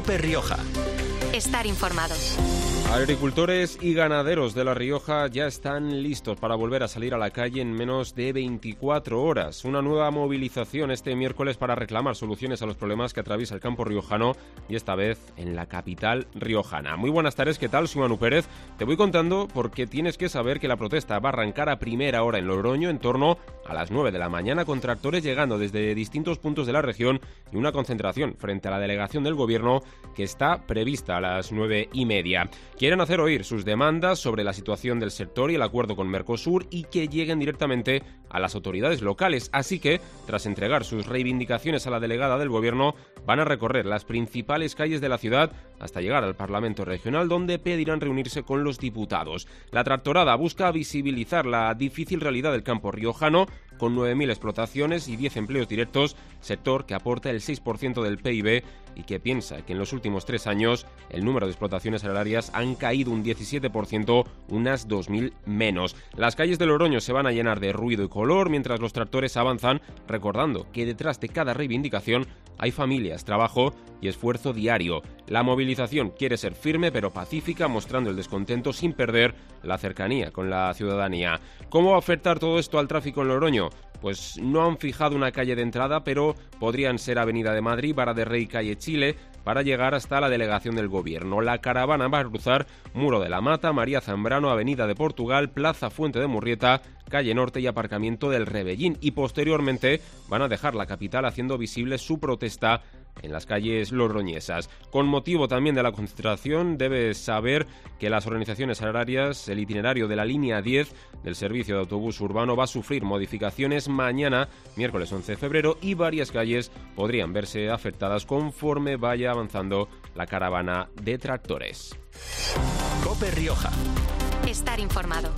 COPE Rioja. Estar informado. Agricultores y ganaderos de La Rioja ya están listos para volver a salir a la calle en menos de 24 horas. Una nueva movilización este miércoles para reclamar soluciones a los problemas que atraviesa el campo riojano y esta vez en la capital riojana. Muy buenas tardes, ¿qué tal? Soy Manu Pérez. Te voy contando porque tienes que saber que la protesta va a arrancar a primera hora en Logroño en torno a las 9 de la mañana con tractores llegando desde distintos puntos de la región y una concentración frente a la delegación del gobierno que está prevista a las 9:30. Quieren hacer oír sus demandas sobre la situación del sector y el acuerdo con Mercosur y que lleguen directamente a las autoridades locales. Así que, tras entregar sus reivindicaciones a la delegada del gobierno, van a recorrer las principales calles de la ciudad hasta llegar al Parlamento Regional, donde pedirán reunirse con los diputados. La tractorada busca visibilizar la difícil realidad del campo riojano, con 9.000 explotaciones y 10 empleos directos, sector que aporta el 6% del PIB y que piensa que en los últimos 3 años el número de explotaciones agrarias han caído un 17%, unas 2.000 menos. Las calles de Logroño se van a llenar de ruido y color mientras los tractores avanzan, recordando que detrás de cada reivindicación hay familias, trabajo y esfuerzo diario. La movilización quiere ser firme pero pacífica, mostrando el descontento sin perder la cercanía con la ciudadanía. ¿Cómo va a afectar todo esto al tráfico en Logroño? Pues no han fijado una calle de entrada, pero podrían ser Avenida de Madrid, Vara de Rey, Calle Chile, para llegar hasta la delegación del gobierno. La caravana va a cruzar Muro de la Mata, María Zambrano, Avenida de Portugal, Plaza Fuente de Murrieta, Calle Norte y aparcamiento del Rebellín, y posteriormente van a dejar la capital haciendo visible su protesta en las calles logroñesas. Con motivo también de la concentración, debes saber que las organizaciones agrarias, el itinerario de la línea 10 del servicio de autobús urbano va a sufrir modificaciones mañana, miércoles 11 de febrero, y varias calles podrían verse afectadas conforme vaya avanzando la caravana de tractores. COPE Rioja. Estar informado.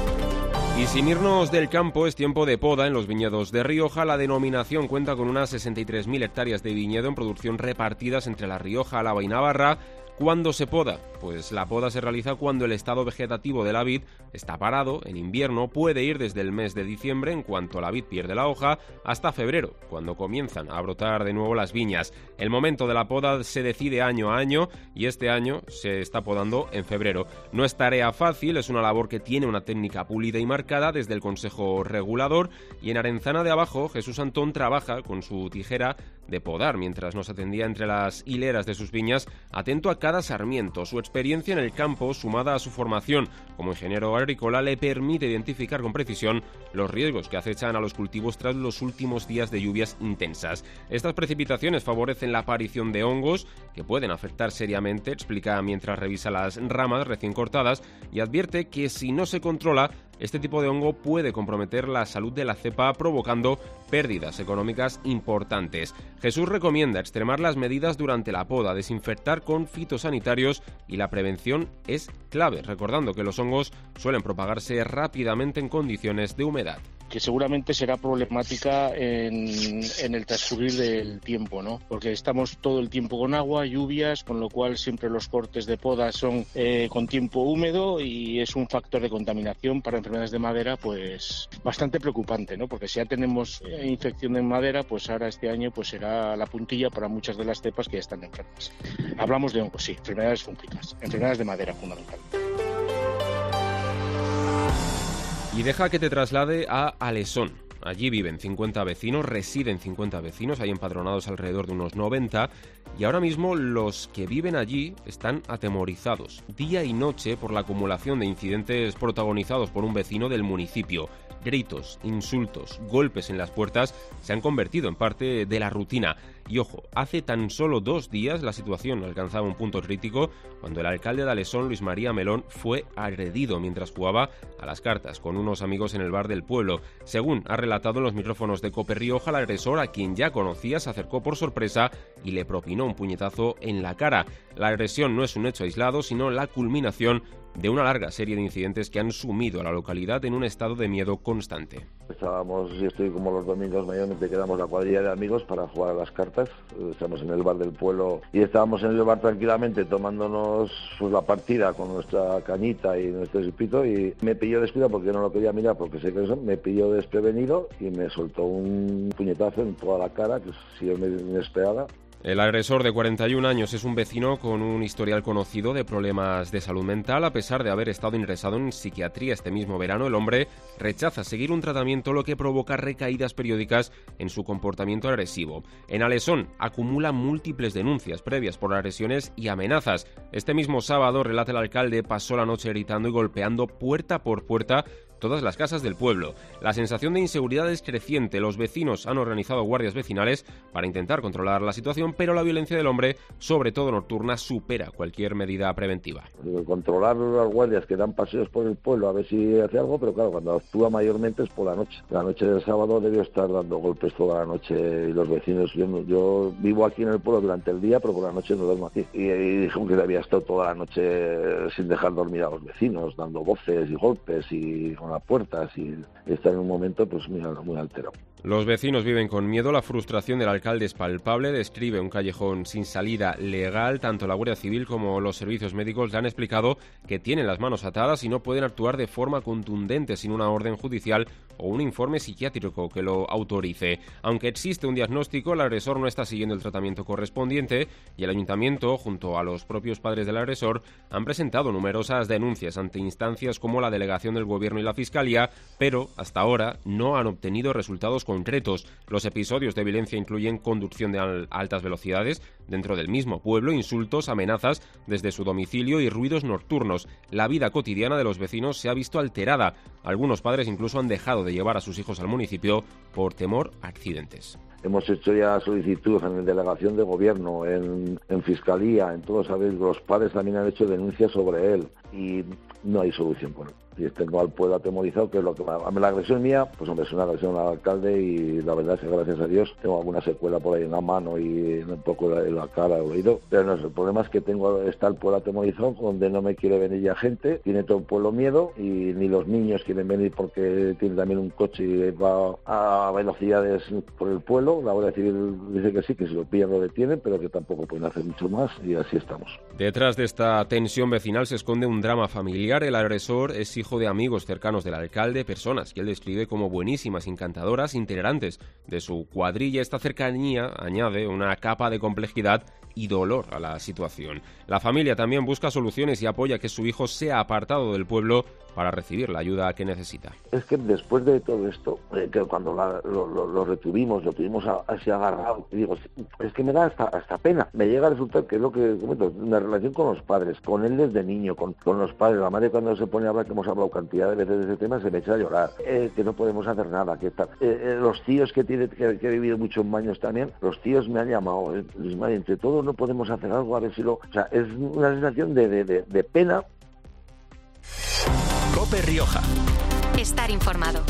Y sin irnos del campo, es tiempo de poda en los viñedos de Rioja. La denominación cuenta con unas 63.000 hectáreas de viñedo en producción repartidas entre La Rioja, Álava y Navarra. ¿Cuándo se poda? Pues la poda se realiza cuando el estado vegetativo de la vid está parado. En invierno puede ir desde el mes de diciembre, en cuanto la vid pierde la hoja, hasta febrero, cuando comienzan a brotar de nuevo las viñas. El momento de la poda se decide año a año y este año se está podando en febrero. No es tarea fácil, es una labor que tiene una técnica pulida y marcada desde el Consejo Regulador, y en Arenzana de Abajo Jesús Antón trabaja con su tijera de podar mientras nos atendía entre las hileras de sus viñas, atento a cada sarmiento. Su experiencia en el campo, sumada a su formación como ingeniero agrícola, le permite identificar con precisión los riesgos que acechan a los cultivos tras los últimos días de lluvias intensas. Estas precipitaciones favorecen la aparición de hongos que pueden afectar seriamente, explica mientras revisa las ramas recién cortadas, y advierte que si no se controla, este tipo de hongo puede comprometer la salud de la cepa, provocando pérdidas económicas importantes. Jesús recomienda extremar las medidas durante la poda, desinfectar con fitosanitarios, y la prevención es clave, recordando que los hongos suelen propagarse rápidamente en condiciones de humedad. Que seguramente será problemática en el transcurrir del tiempo, ¿no? Porque estamos todo el tiempo con agua, lluvias, con lo cual siempre los cortes de poda son con tiempo húmedo, y es un factor de contaminación para enfermedades de madera pues bastante preocupante, ¿no? Porque si ya tenemos infección en madera, pues ahora este año pues será la puntilla para muchas de las cepas que ya están enfermas. Hablamos de hongos, sí, enfermedades fúngicas, enfermedades de madera fundamentalmente. Y deja que te traslade a Alesón. Allí viven 50 vecinos, residen 50 vecinos, hay empadronados alrededor de unos 90, y ahora mismo los que viven allí están atemorizados día y noche por la acumulación de incidentes protagonizados por un vecino del municipio. Gritos, insultos, golpes en las puertas se han convertido en parte de la rutina. Y ojo, hace tan solo 2 días la situación alcanzaba un punto crítico cuando el alcalde de Alesón, Luis María Melón, fue agredido mientras jugaba a las cartas con unos amigos en el bar del pueblo. Según ha relatado en los micrófonos de COPE Rioja, el agresor, a quien ya conocía, se acercó por sorpresa y le propinó un puñetazo en la cara. La agresión no es un hecho aislado, sino la culminación de una larga serie de incidentes que han sumido a la localidad en un estado de miedo constante. Yo estoy como los domingos, mayormente quedamos la cuadrilla de amigos para jugar a las cartas. Estamos en el bar del pueblo y estábamos en el bar tranquilamente tomándonos pues, la partida con nuestra cañita y nuestro chipito, y me pilló descuidado porque no lo quería mirar, porque sé que eso, me pilló desprevenido y me soltó un puñetazo en toda la cara, que si yo me inesperada. El agresor de 41 años es un vecino con un historial conocido de problemas de salud mental. A pesar de haber estado ingresado en psiquiatría este mismo verano, el hombre rechaza seguir un tratamiento, lo que provoca recaídas periódicas en su comportamiento agresivo. En Alesón acumula múltiples denuncias previas por agresiones y amenazas. Este mismo sábado, relata el alcalde, pasó la noche gritando y golpeando puerta por puerta todas las casas del pueblo. La sensación de inseguridad es creciente. Los vecinos han organizado guardias vecinales para intentar controlar la situación, pero la violencia del hombre, sobre todo nocturna, supera cualquier medida preventiva. Controlar las guardias que dan paseos por el pueblo a ver si hace algo, pero claro, cuando actúa mayormente es por la noche. La noche del sábado debió estar dando golpes toda la noche y los vecinos, yo vivo aquí en el pueblo durante el día, pero por la noche no duermo aquí. Y dijo que había estado toda la noche sin dejar dormir a los vecinos, dando voces y golpes y con las puertas, y está en un momento pues muy alterado. Los vecinos viven con miedo. La frustración del alcalde es palpable. Describe un callejón sin salida legal. Tanto la Guardia Civil como los servicios médicos le han explicado que tienen las manos atadas y no pueden actuar de forma contundente sin una orden judicial o un informe psiquiátrico que lo autorice. Aunque existe un diagnóstico, el agresor no está siguiendo el tratamiento correspondiente y el ayuntamiento, junto a los propios padres del agresor, han presentado numerosas denuncias ante instancias como la delegación del Gobierno y la Fiscalía, pero hasta ahora no han obtenido resultados concretos. Los episodios de violencia incluyen conducción de altas velocidades dentro del mismo pueblo, insultos, amenazas desde su domicilio y ruidos nocturnos. La vida cotidiana de los vecinos se ha visto alterada. Algunos padres incluso han dejado de llevar a sus hijos al municipio por temor a accidentes. Hemos hecho ya solicitud en delegación de gobierno, en fiscalía, en todo, ¿sabéis? Los padres también han hecho denuncias sobre él y no hay solución por él. Y tengo al pueblo atemorizado, que es lo que la agresión mía, pues hombre, es una agresión al alcalde y la verdad es que gracias a Dios tengo alguna secuela por ahí en la mano y un poco en la cara, el oído, pero no sé, el problema es que está el pueblo atemorizado, donde no me quiere venir ya gente, tiene todo el pueblo miedo y ni los niños quieren venir porque tiene también un coche y va a velocidades por el pueblo. La Guardia Civil dice que sí, que si lo pillan lo detienen, pero que tampoco pueden hacer mucho más y así estamos. Detrás de esta tensión vecinal se esconde un drama familiar. El agresor es hijo de amigos cercanos del alcalde, personas que él describe como buenísimas, encantadoras, integrantes de su cuadrilla. Esta cercanía añade una capa de complejidad y dolor a la situación. La familia también busca soluciones y apoya que su hijo sea apartado del pueblo para recibir la ayuda que necesita. Es que después de todo esto, que cuando lo retuvimos, lo tuvimos así agarrado, y digo, es que me da hasta pena. Me llega a resultar que es lo que comento, una relación con los padres, con él desde niño, con los padres. La madre, cuando se pone a hablar, que hemos hablado cantidad de veces de ese tema, se me echa a llorar, que no podemos hacer nada, que tal. Los tíos que he vivido muchos años también, los tíos me han llamado, entre todos no podemos hacer algo, a ver si lo... O sea, es una sensación de pena. COPE Rioja. Estar informado.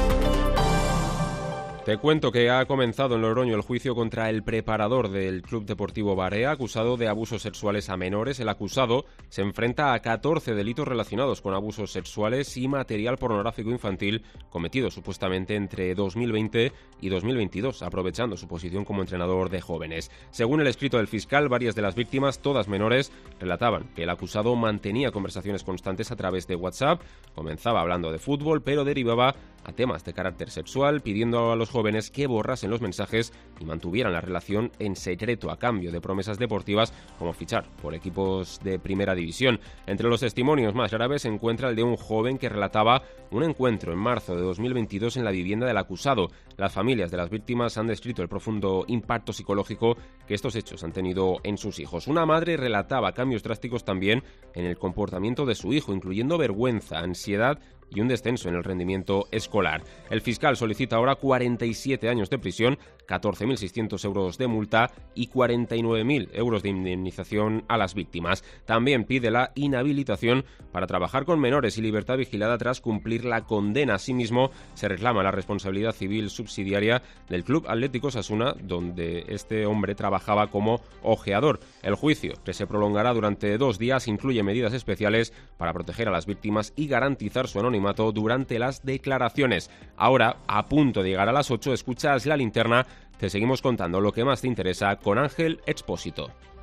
Te cuento que ha comenzado en Logroño el juicio contra el preparador del Club Deportivo Barea, acusado de abusos sexuales a menores. El acusado se enfrenta a 14 delitos relacionados con abusos sexuales y material pornográfico infantil cometidos supuestamente entre 2020 y 2022, aprovechando su posición como entrenador de jóvenes. Según el escrito del fiscal, varias de las víctimas, todas menores, relataban que el acusado mantenía conversaciones constantes a través de WhatsApp, comenzaba hablando de fútbol, pero derivaba a temas de carácter sexual, pidiendo a los jóvenes que borrasen los mensajes y mantuvieran la relación en secreto a cambio de promesas deportivas como fichar por equipos de primera división. Entre los testimonios más graves se encuentra el de un joven que relataba un encuentro en marzo de 2022 en la vivienda del acusado. Las familias de las víctimas han descrito el profundo impacto psicológico que estos hechos han tenido en sus hijos. Una madre relataba cambios drásticos también en el comportamiento de su hijo, incluyendo vergüenza, ansiedad y un descenso en el rendimiento escolar. El fiscal solicita ahora 47 años de prisión, 14.600 euros de multa y 49.000 euros de indemnización a las víctimas. También pide la inhabilitación para trabajar con menores y libertad vigilada tras cumplir la condena. Asimismo, se reclama la responsabilidad civil subsidiaria del Club Atlético Osasuna, donde este hombre trabajaba como ojeador. El juicio, que se prolongará durante 2 días, incluye medidas especiales para proteger a las víctimas y garantizar su anonimato durante las declaraciones. Ahora, a punto de llegar a las 8, escuchas La Linterna. Te seguimos contando lo que más te interesa con Ángel Expósito.